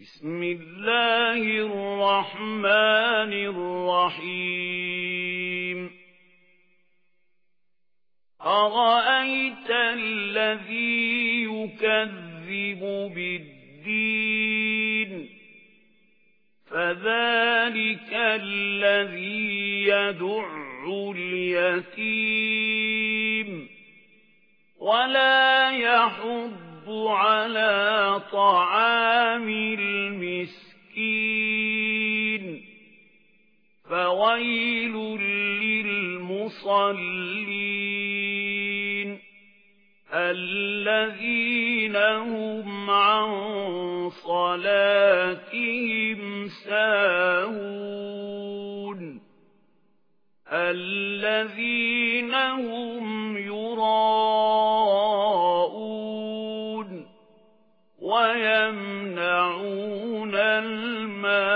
بسم الله الرحمن الرحيم أرأيت الذي يكذب بالدين فذلك الذي يدع اليتيم ولا يحض على طعام المسكين فويل للمصلين الذين هم عن صلاتهم ساهون الذين هم يراءون ويمنعون الماعون